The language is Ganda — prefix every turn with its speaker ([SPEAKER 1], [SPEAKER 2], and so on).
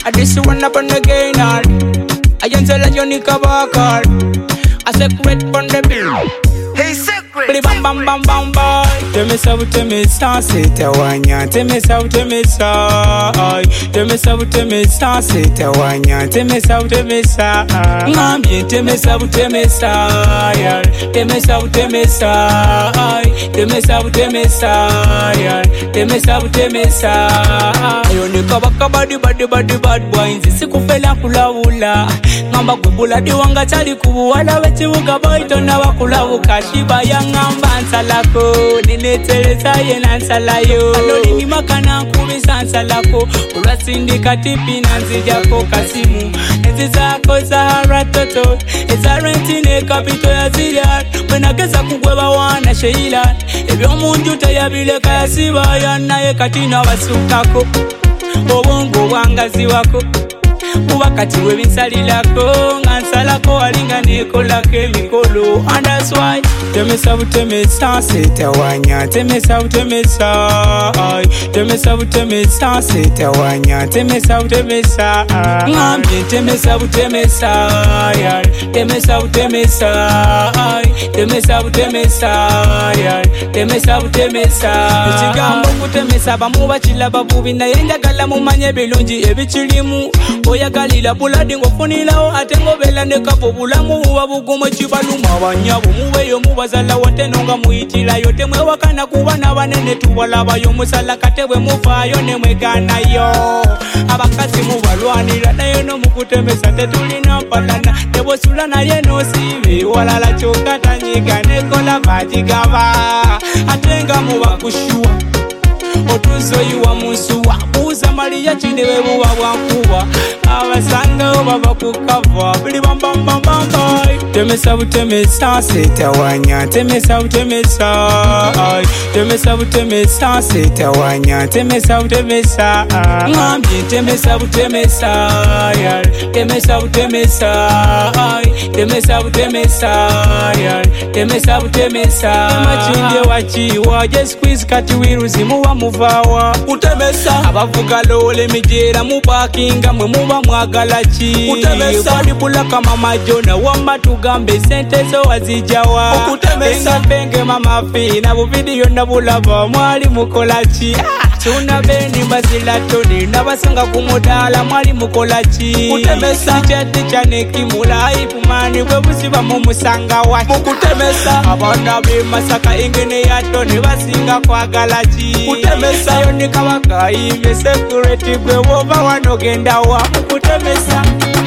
[SPEAKER 1] I this one up on the gainer. I am telling you, Nikabakar. I secret on the bill.
[SPEAKER 2] Hey, secret.
[SPEAKER 1] Bam bam bam bam boy. Tell me so, say Tawanya. Tell me so, tell me so, say Tawanya. Tell me so, Mami, tell me so, tell me so, tell me so, tell me so, tell me so, tell me so, tell me so, tell me so. Ayo ni badi bad boy. Nzi kufela kulawula. Ngamba kubula diwanga chali kubuwala wechi boy tona wakulavuka shiba ngamba nsalako nineteleza yena nsalayo aloli ni makana kubisa nsalako ulwasindika tipi na nzijako kasimu enzi zako Sahara toto eza rentine kapito ya zilya wenageza kugweba wana sheila ebyo munju teyabileka yasiba yanaye katina basukako obongo bwangazi wako wakati webinsalilako ngansalako alinga nekolako emikolo and that's why temesa butemesa setawanya temesa butemesa temesa butemesa setawanya temesa butemesa ngambye temesa butemesa temesa butemesa temesa butemesa temesa butemesa ekigambo butemesa bamu bakilaba bubi naye njagala mumanye birungi ebikirimu oyagalira buladi ngofunilawo ate ngobela ne kapo bulamu buba bugumu kibaluma abanyabo mubeyo mubazala wateno nga muyitirayo temwewakana kuba n'abanene tubalabayo musala kate bwe mufaayo ne mweganayo abakazi mubalwanira naye n'omukutemesa tetulina mpalana ne bwosula nalye n'osiibe walala kyokka tanyiga nekola bagigaba ate nga mubakushuwa otuzoyiwa munsuwa buuza maliya kinewe buba bwankuba abasanga baba kukava bili bambambambamba temesa butemesa setawanya temesa butemesa temesa butemesa setawanya temesa butemesa ngambye temesa butemesa temesa butemesa temesa butemesa temesa butemesa machinde wachiwa just squeeze kati wiruzi muwa muvawa utemesa abavuga lole mijera mu parking mwe muba mwagala ki utemesa bali bulaka mama jona wamba tugambe sente zo wazijawa ukutemesa benge mama fina bu video ndabulava mwali mukola ki tuna beni basila toni nabasanga kumudala mwali mukola ki utemesa cheti chane kimula ipumani bwe busiba mu musanga wa ukutemesa abana be masaka ingene ya toni basinga kwagala ki utemesa yoni kabaka ibe security gwe woba wanogenda wa ukutemesa